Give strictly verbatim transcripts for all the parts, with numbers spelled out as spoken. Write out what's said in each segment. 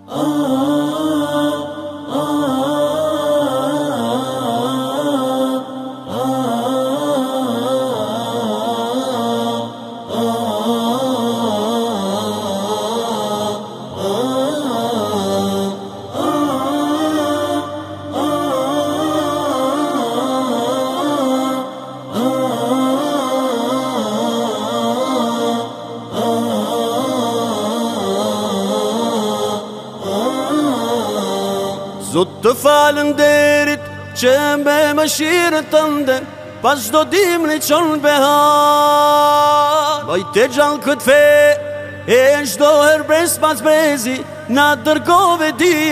Zot të falën derit që me më shirë të ndë, pas do dim në qonë behar. Vajte gjallë këtë fe, e shdo her brez pas brezi, na dërgove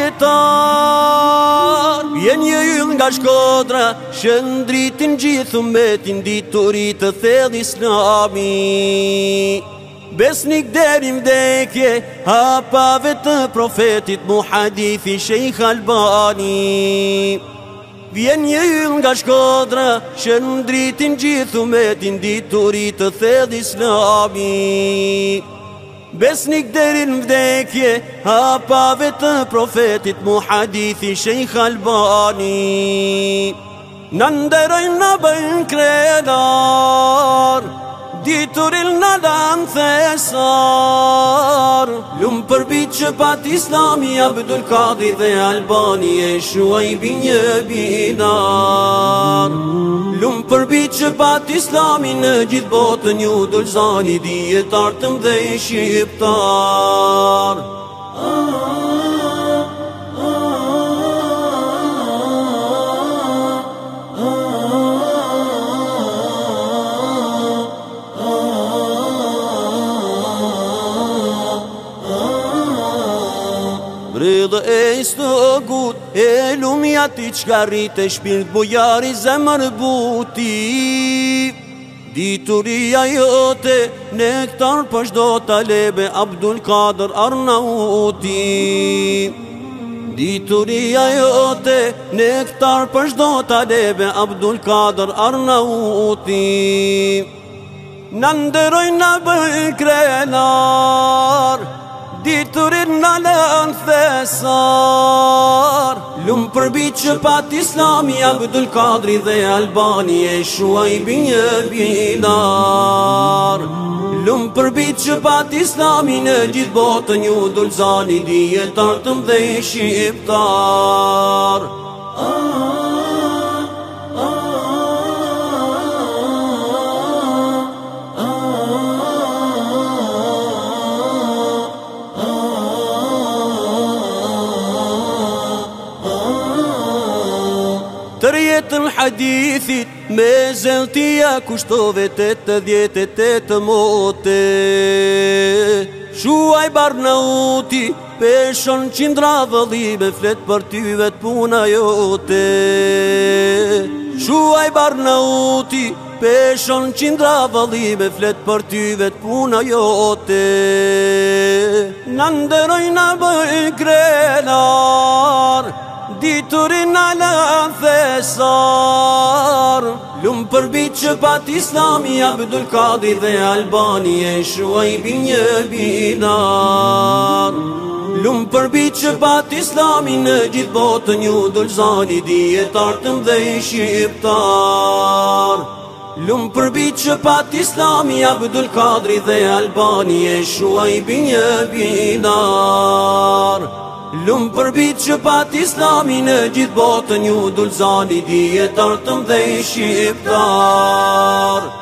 djetar. Vjen një yll nga Shkodra, shëndritin gjithu metin, diturit të thell Islami. Besnik deri vdekje, hapave të profetit, mu hadithi Sheikh Albani. Vjen një yll nga Shkodra, shëndritin gjithu metin, diturit të thell Islami. Besnik deri vdekje, hapave të profetit, mu hadithi Sheikh Albani. Në nderojnë në bëjnë krenar, diturin në lanë thesar. Lumë përbi që pat Islami, Abdul Kadri dhe Albani e Shuajbi një binar. Lumë përbi që pat Islami, në gjithë botën ju dulzani, djetartëm dhe shqiptar. Rrëdhë e istogut, e lumja ti qka rritë, shpirt bujari zemër buti. Dituria jote, nektar për shdo talebe, Abdul Kader Arnauti. Dituria jote, nektar për shdo talebe, Abdul Kader Arnauti. Në ndërojnë në bëjnë krenar, diturin në lënë thesar. Lumë përbi që pat Islami, Abdul Kadri dhe Albani e Shuajbi një binar. Lumë përbi që pat Islami, në gjithë botën ju dulzani, djetartëm dhe shqiptar. Të rjetën hadithit, me zeltia kushtove të të djetë të të mote. Shuaj Barnauti, peshon qindra vëllime, flet për ty vet puna jote. Shuaj Barnauti, peshon qindra vëllime, flet për ty vet puna jote. Në ndërojnë në bëjnë krenar, diturin në lënë thesar. Lumë përbi që pat Islami, Abdul Kadri dhe Albani e Shuajbi një binar. Lumë përbi që pat Islami, në gjithë botën ju dulzani, djetartëm dhe shqiptar. Lumë përbi që pat Islami, Abdul Kadri dhe Albani e Shuajbi një binar. Lumë përbi që pat Islami, në gjithë botën ju dulzani, djetartëm dhe shqiptar.